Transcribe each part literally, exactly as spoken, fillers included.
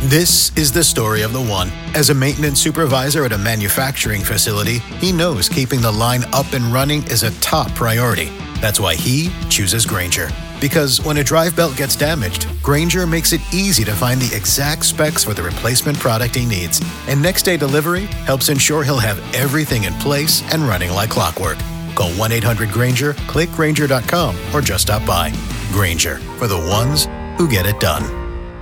This is the story of the one. As a maintenance supervisor at a manufacturing facility, he knows keeping the line up and running is a top priority. That's why he chooses Grainger. Because when a drive belt gets damaged, Grainger makes it easy to find the exact specs for the replacement product he needs. And next day delivery helps ensure he'll have everything in place and running like clockwork. Call one eight hundred Grainger, click Grainger dot com, or just stop by. Grainger, for the ones who get it done.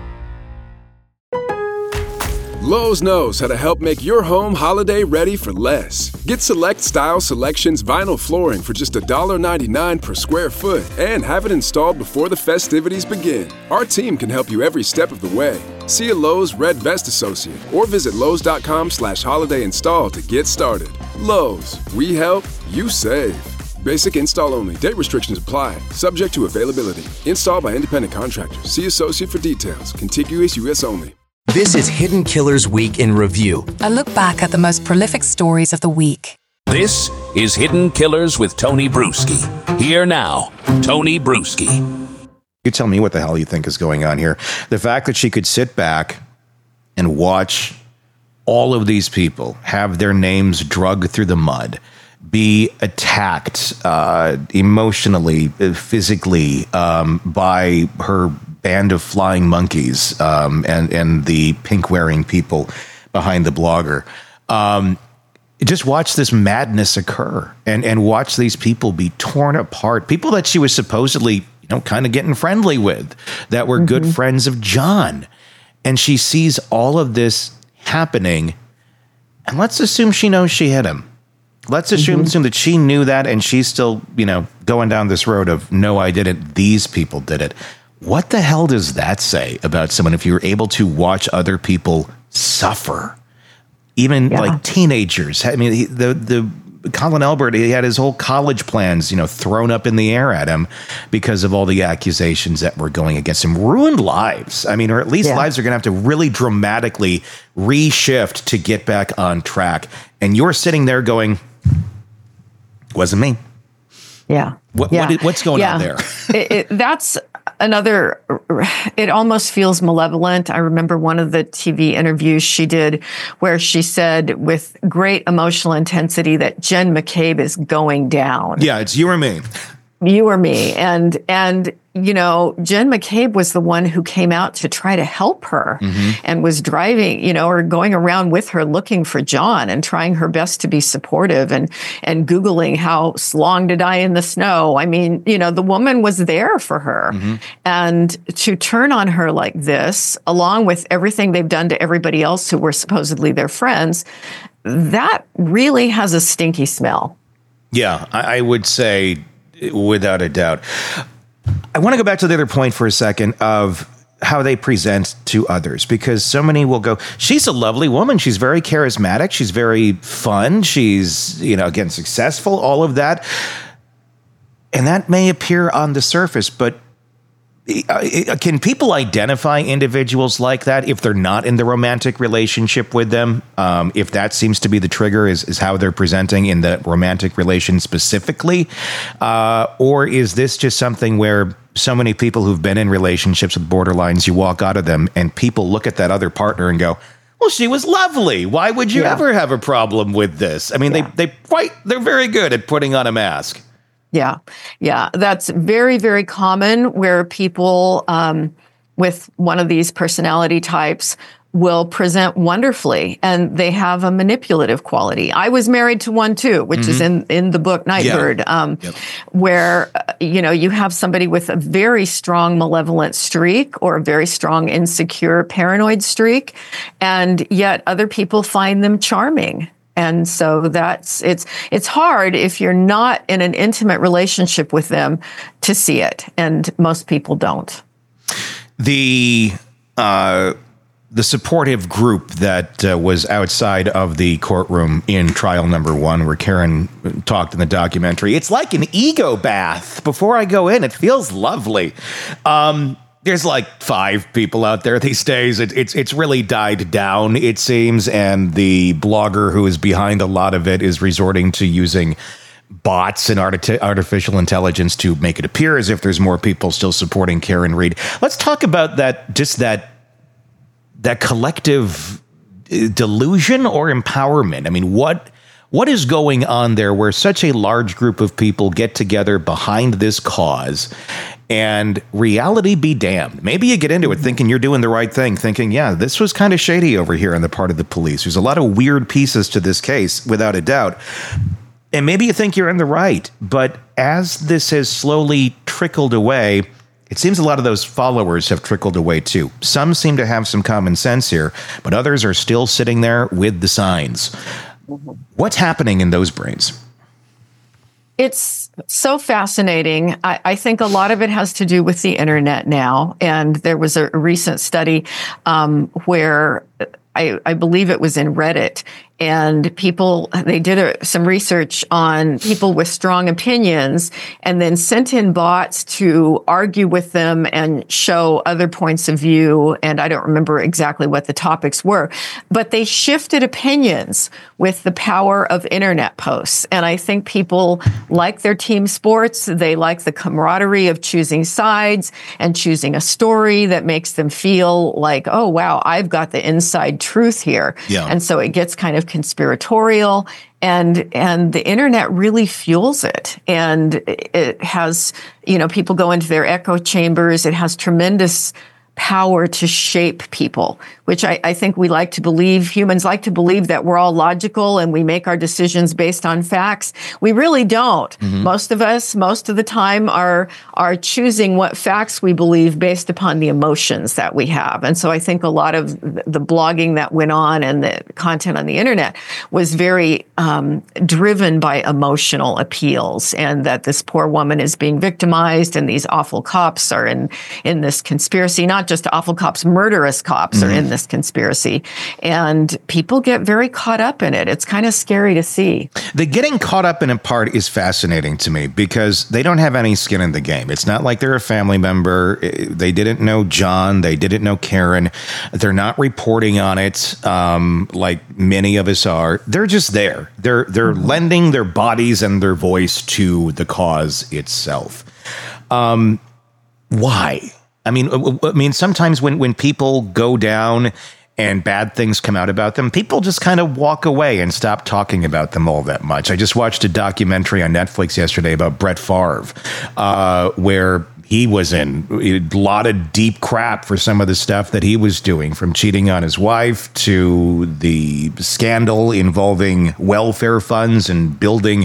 Lowe's knows how to help make your home holiday ready for less. Get Select Style Selections vinyl flooring for just one ninety-nine per square foot and have it installed before the festivities begin. Our team can help you every step of the way. See a Lowe's Red Vest associate or visit Lowe's.com slash holiday install to get started. Lowe's, we help, you save. Basic install only. Date restrictions apply. Subject to availability. Installed by independent contractors. See associate for details. Contiguous U S only. This is Hidden Killers Week in Review. A look back at the most prolific stories of the week. This is Hidden Killers with Tony Bruschi. Here now, Tony Bruschi. You tell me what the hell you think is going on here. The fact that she could sit back and watch all of these people have their names dragged through the mud, be attacked uh, emotionally, physically um, by her band of flying monkeys um, and, and the pink-wearing people behind the blogger. Um, just watch this madness occur and, and watch these people be torn apart. People that she was supposedly, you know, kind of getting friendly with, that were mm-hmm. good friends of John. And she sees all of this happening, and let's assume she knows she hit him. Let's assume, mm-hmm. assume that she knew that, and she's still, you know, going down this road of, no, I didn't. These people did it. What the hell does that say about someone if you're able to watch other people suffer? Even yeah. like teenagers. I mean, he, the the Colin Elbert, he had his whole college plans, you know, thrown up in the air at him because of all the accusations that were going against him. Ruined lives. I mean, or at least yeah. lives are going to have to really dramatically reshift to get back on track. And you're sitting there going, wasn't me. Yeah. What, yeah. what what's going yeah. on there? it, it, that's another, it almost feels malevolent. I remember one of the T V interviews she did where she said with great emotional intensity that Jen McCabe is going down. Yeah, it's you or me. You or me. And, and, you know, Jen McCabe was the one who came out to try to help her mm-hmm. and was driving, you know, or going around with her looking for John and trying her best to be supportive and, and Googling how long to die in the snow. I mean, you know, the woman was there for her. Mm-hmm. And to turn on her like this, along with everything they've done to everybody else who were supposedly their friends, that really has a stinky smell. Yeah, I, I would say without a doubt. I want to go back to the other point for a second of how they present to others, because so many will go, she's a lovely woman. She's very charismatic. She's very fun. She's, you know, again, successful, all of that. And that may appear on the surface, but can people identify individuals like that if they're not in the romantic relationship with them? Um, if that seems to be the trigger, is, is how they're presenting in the romantic relation specifically? Uh, or is this just something where so many people who've been in relationships with borderlines, you walk out of them and people look at that other partner and go, well, she was lovely. Why would you yeah. ever have a problem with this? I mean, yeah. they, they quite, they're very good at putting on a mask. Yeah. Yeah. That's very, very common where people um, with one of these personality types will present wonderfully and they have a manipulative quality. I was married to one too, which mm-hmm. is in, in the book Nightbird, yeah. um, yep. where, uh, you know, you have somebody with a very strong malevolent streak or a very strong insecure paranoid streak, and yet other people find them charming. And so that's, it's, it's hard if you're not in an intimate relationship with them to see it. And most people don't. The, uh, the supportive group that uh, was outside of the courtroom in trial number one, where Karen talked in the documentary, it's like an ego bath before I go in. It feels lovely. Um, There's like five people out there these days. It, it's it's really died down, it seems, and the blogger who is behind a lot of it is resorting to using bots and arti- artificial intelligence to make it appear as if there's more people still supporting Karen Read. Let's talk about that, just that that collective delusion or empowerment? I mean, what what is going on there where such a large group of people get together behind this cause, and reality be damned? Maybe you get into it thinking you're doing the right thing, thinking, yeah, this was kind of shady over here on the part of the police. There's a lot of weird pieces to this case, without a doubt. And maybe you think you're in the right, but as this has slowly trickled away, it seems a lot of those followers have trickled away too. Some seem to have some common sense here, but others are still sitting there with the signs. What's happening in those brains? It's so fascinating. I, I think a lot of it has to do with the internet now. And there was a recent study um, where I, I believe it was in Reddit. And people, they did a, some research on people with strong opinions and then sent in bots to argue with them and show other points of view. And I don't remember exactly what the topics were, but they shifted opinions with the power of internet posts. And I think people like their team sports. They like the camaraderie of choosing sides and choosing a story that makes them feel like, oh, wow, I've got the inside truth here. Yeah. And so it gets kind of conspiratorial, and and the internet really fuels it. And it has, you know, people go into their echo chambers. It has tremendous power to shape people, which I, I think we like to believe. Humans like to believe that we're all logical and we make our decisions based on facts. We really don't. Mm-hmm. Most of us, most of the time, are are choosing what facts we believe based upon the emotions that we have. And so I think a lot of the blogging that went on and the content on the internet was very um, driven by emotional appeals, and that this poor woman is being victimized and these awful cops are in, in this conspiracy. Not just awful cops, murderous cops mm-hmm. are in this conspiracy. And people get very caught up in it. It's kind of scary to see. The getting caught up in a part is fascinating to me because they don't have any skin in the game. It's not like they're a family member. They didn't know John. They didn't know Karen. They're not reporting on it um, like many of us are. They're just there. They're they're mm-hmm. lending their bodies and their voice to the cause itself. Um, why? I mean, I mean, sometimes when, when people go down and bad things come out about them, people just kind of walk away and stop talking about them all that much. I just watched a documentary on Netflix yesterday about Brett Favre, uh, where he was in a lot of deep crap for some of the stuff that he was doing, from cheating on his wife to the scandal involving welfare funds and building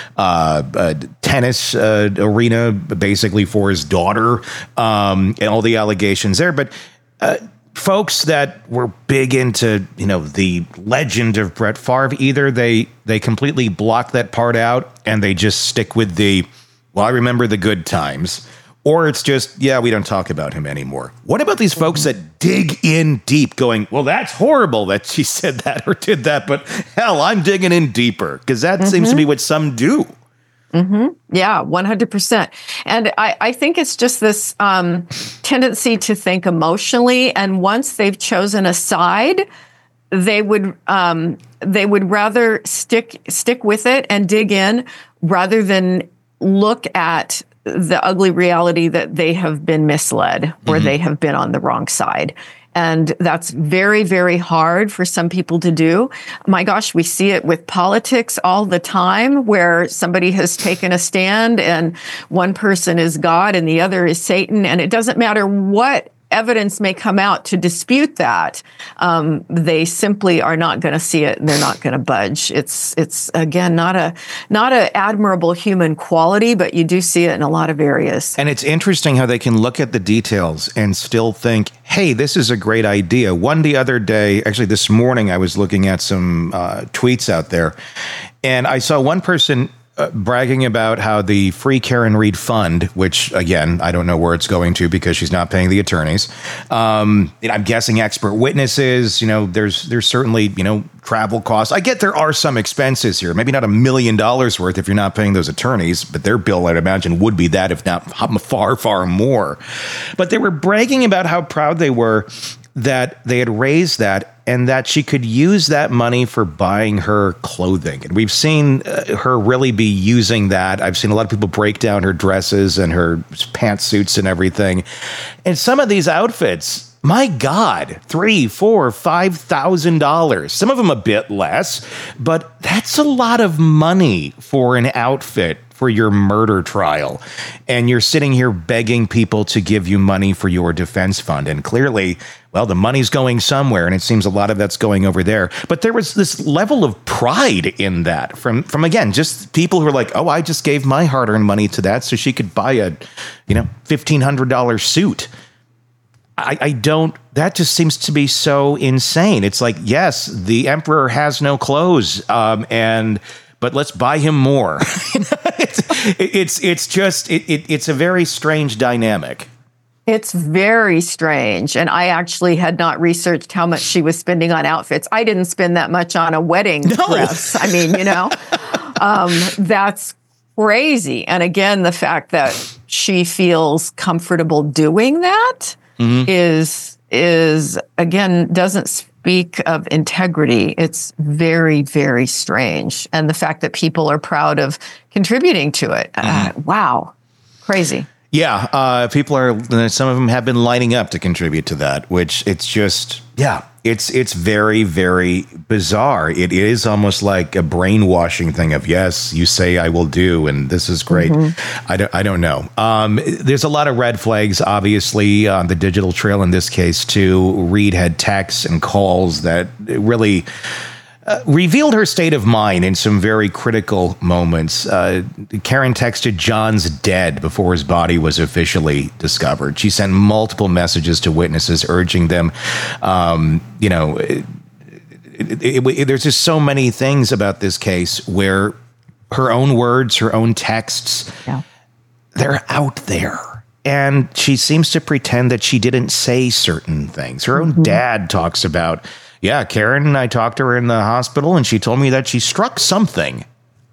uh, a tennis uh, arena basically for his daughter, um, and all the allegations there. But uh, folks that were big into, you know, the legend of Brett Favre, either they they completely block that part out and they just stick with the, well, I remember the good times. Or it's just, yeah, we don't talk about him anymore. What about these folks that dig in deep going, well, that's horrible that she said that or did that, but hell, I'm digging in deeper, because that mm-hmm. seems to be what some do. Mm-hmm. Yeah, one hundred percent. And I, I think it's just this um, tendency to think emotionally. And once they've chosen a side, they would um, they would rather stick stick with it and dig in rather than look at the ugly reality that they have been misled or mm-hmm. they have been on the wrong side. And that's very, very hard for some people to do. My gosh, we see it with politics all the time, where somebody has taken a stand and one person is God and the other is Satan. And it doesn't matter what evidence may come out to dispute that. Um, they simply are not going to see it, and they're not going to budge. It's it's again not a not a admirable human quality, but you do see it in a lot of areas. And it's interesting how they can look at the details and still think, "Hey, this is a great idea." One the other day, actually this morning, I was looking at some uh, tweets out there, and I saw one person Uh, bragging about how the Free Karen Read Fund, which, again, I don't know where it's going to because she's not paying the attorneys. Um, and I'm guessing expert witnesses, you know, there's there's certainly, you know, travel costs. I get there are some expenses here, maybe not a million dollars worth if you're not paying those attorneys, but their bill, I'd imagine, would be that, if not far, far more. But they were bragging about how proud they were that they had raised that and that she could use that money for buying her clothing. And we've seen uh, her really be using that. I've seen a lot of people break down her dresses and her pantsuits and everything. And some of these outfits, My God, three, four, five thousand dollars. Some of them a bit less, but that's a lot of money for an outfit for your murder trial. And you're sitting here begging people to give you money for your defense fund. And clearly, well, the money's going somewhere, and it seems a lot of that's going over there. But there was this level of pride in that from, from again, just people who are like, oh, I just gave my hard-earned money to that so she could buy a, you know, fifteen hundred dollars suit. I, I don't, that just seems to be so insane. It's like, yes, the emperor has no clothes, um, and, but let's buy him more. it's, it's, it's just, it, it, it's a very strange dynamic. It's very strange. And I actually had not researched how much she was spending on outfits. I didn't spend that much on a wedding no. dress. I mean, you know, um, that's crazy. And again, the fact that she feels comfortable doing that mm-hmm. is, is again, doesn't speak of integrity. It's very, very strange. And the fact that people are proud of contributing to it. Mm-hmm. Uh, wow. Crazy. Yeah, uh, people are, some of them have been lining up to contribute to that, which it's just, yeah, it's it's very, very bizarre. It is almost like a brainwashing thing of, yes, you say I will do, and this is great. Mm-hmm. I, don't, I don't know. Um, there's a lot of red flags, obviously, on the digital trail in this case, too. Reed had texts and calls that really Uh, revealed her state of mind in some very critical moments. Uh, Karen texted John's dead before his body was officially discovered. She sent multiple messages to witnesses urging them, um, you know, it, it, it, there's just so many things about this case where her own words, her own texts, yeah. they're out there. And she seems to pretend that she didn't say certain things. Her own mm-hmm. dad talks about, yeah, Karen and I talked to her in the hospital, and she told me that she struck something.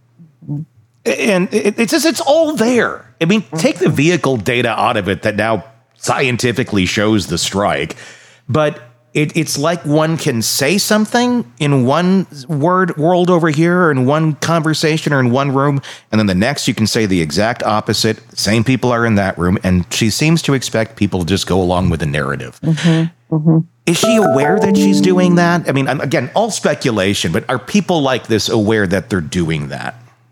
And it, it's just, it's all there. I mean, take the vehicle data out of it that now scientifically shows the strike. But it, it's like one can say something in one word world over here, or in one conversation, or in one room, and then the next you can say the exact opposite. Same people are in that room, and she seems to expect people to just go along with the narrative. Mm-hmm. Mm-hmm. Is she aware that she's doing that? I mean, again, all speculation, but are people like this aware that they're doing that?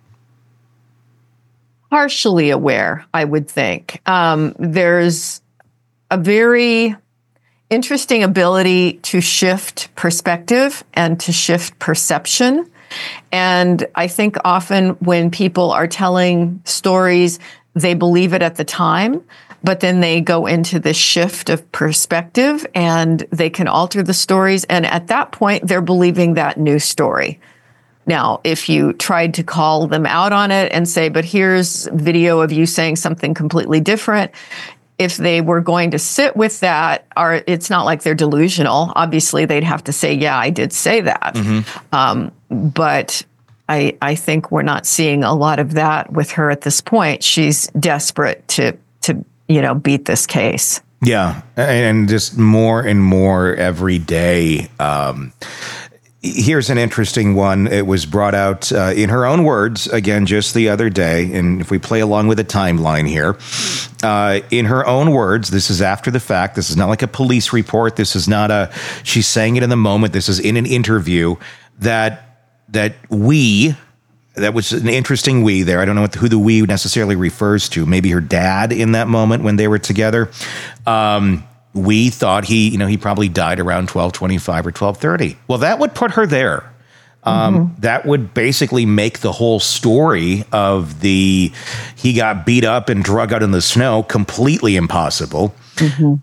Partially aware, I would think. Um, there's a very interesting ability to shift perspective and to shift perception. And I think often when people are telling stories, they believe it at the time, but then they go into this shift of perspective and they can alter the stories. And at that point, they're believing that new story. Now, if you tried to call them out on it and say, but here's video of you saying something completely different, if they were going to sit with that, or it's not like they're delusional. Obviously, they'd have to say, yeah, I did say that. Mm-hmm. Um, but I, I think we're not seeing a lot of that with her at this point. She's desperate to, to, you know, beat this case. Yeah. And just more and more every day. Um, here's an interesting one. It was brought out uh, in her own words, again, just the other day. And if we play along with the timeline here, uh, in her own words, this is after the fact. This is not like a police report. This is not a, she's saying it in the moment. This is in an interview that, that we, that was an interesting we there. I don't know what, who the we necessarily refers to. Maybe her dad in that moment when they were together. Um, we thought he, you know, he probably died around twelve twenty-five or twelve thirty. Well, that would put her there. Um, mm-hmm. That would basically make the whole story of the, he got beat up and drug out in the snow completely impossible. Mm-hmm.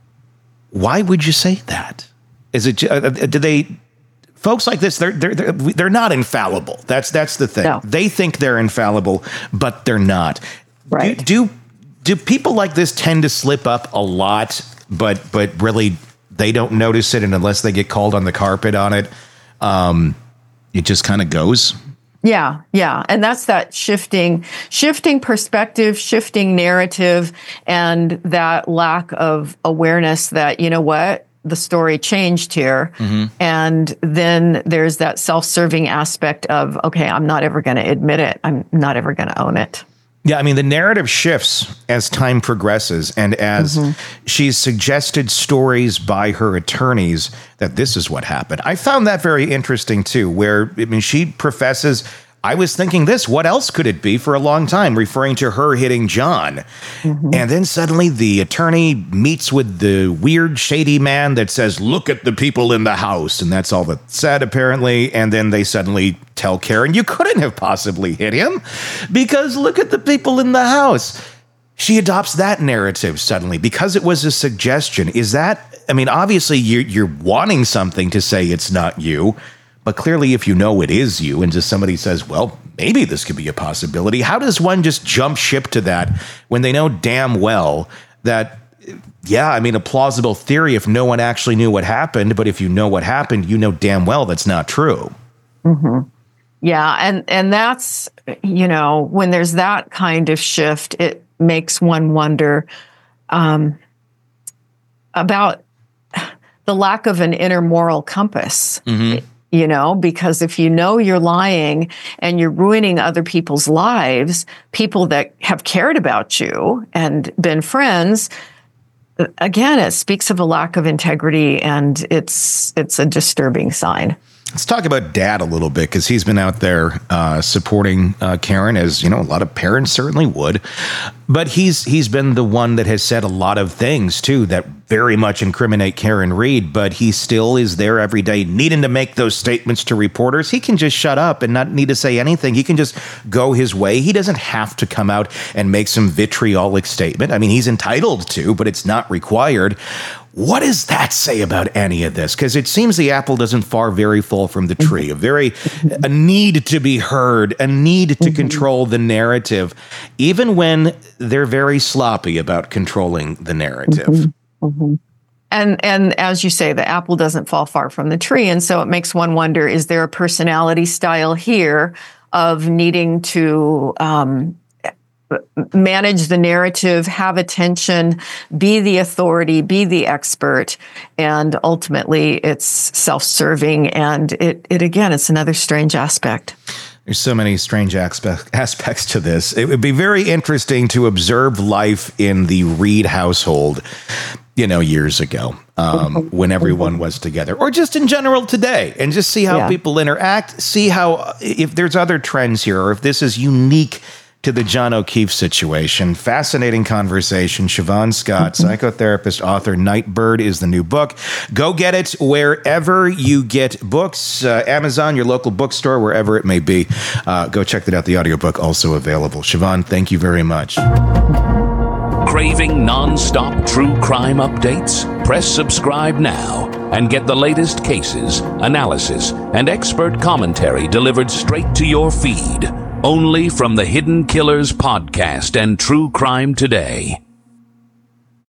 Why would you say that? Is it, uh, do they, folks like this, they're, they're, they're, they're not infallible. That's, that's the thing. No. They think they're infallible, but they're not. Right. Do, do, do people like this tend to slip up a lot, but, but really they don't notice it? And unless they get called on the carpet on it, um, it just kind of goes. Yeah. Yeah. And that's that shifting, shifting perspective, shifting narrative, and that lack of awareness that, you know what, the story changed here. Mm-hmm. And then there's that self-serving aspect of, okay, I'm not ever going to admit it. I'm not ever going to own it. Yeah, I mean, the narrative shifts as time progresses and as mm-hmm. she's suggested stories by her attorneys that this is what happened. I found that very interesting, too, where, I mean, she professes, I was thinking this, what else could it be for a long time, referring to her hitting John. Mm-hmm. And then suddenly the attorney meets with the weird, shady man that says, look at the people in the house. And that's all that's said, apparently. And then they suddenly tell Karen, you couldn't have possibly hit him because look at the people in the house. She adopts that narrative suddenly because it was a suggestion. Is that, I mean, obviously you're, you're wanting something to say it's not you. But clearly, if you know it is you, and just somebody says, well, maybe this could be a possibility, how does one just jump ship to that when they know damn well that, yeah, I mean, a plausible theory if no one actually knew what happened, but if you know what happened, you know damn well that's not true. Mm-hmm. Yeah, and, and that's, you know, when there's that kind of shift, it makes one wonder um, about the lack of an inner moral compass. Mm-hmm. You know, because if you know you're lying and you're ruining other people's lives, people that have cared about you and been friends, again, it speaks of a lack of integrity, and it's it's a disturbing sign. Let's talk about Dad a little bit, because he's been out there uh, supporting uh, Karen, as you know, a lot of parents certainly would. But he's he's been the one that has said a lot of things, too, that very much incriminate Karen Read. But he still is there every day needing to make those statements to reporters. He can just shut up and not need to say anything. He can just go his way. He doesn't have to come out and make some vitriolic statement. I mean, he's entitled to, but it's not required. What does that say about any of this? Because it seems the apple doesn't fall very far from the tree. A very a need to be heard, a need to mm-hmm. control the narrative, even when they're very sloppy about controlling the narrative. Mm-hmm. Mm-hmm. And and as you say, the apple doesn't fall far from the tree, and so it makes one wonder: is there a personality style here of needing to Um, manage the narrative, have attention, be the authority, be the expert, and ultimately it's self-serving, and it, it again, it's another strange aspect. There's so many strange aspect, aspects to this. It would be very interesting to observe life in the Read household, you know, years ago, um, when everyone was together, or just in general today, and just see how yeah. people interact, see how, if there's other trends here, or if this is unique to the John O'Keefe situation. Fascinating conversation. Siobhan Scott, psychotherapist, author. Nightbird is the new book. Go get it wherever you get books. Uh, Amazon, your local bookstore, wherever it may be. Uh, go check that out. The audiobook also available. Siobhan, thank you very much. Craving non-stop true crime updates? Press subscribe now and get the latest cases, analysis, and expert commentary delivered straight to your feed. Only from the Hidden Killers podcast and True Crime Today.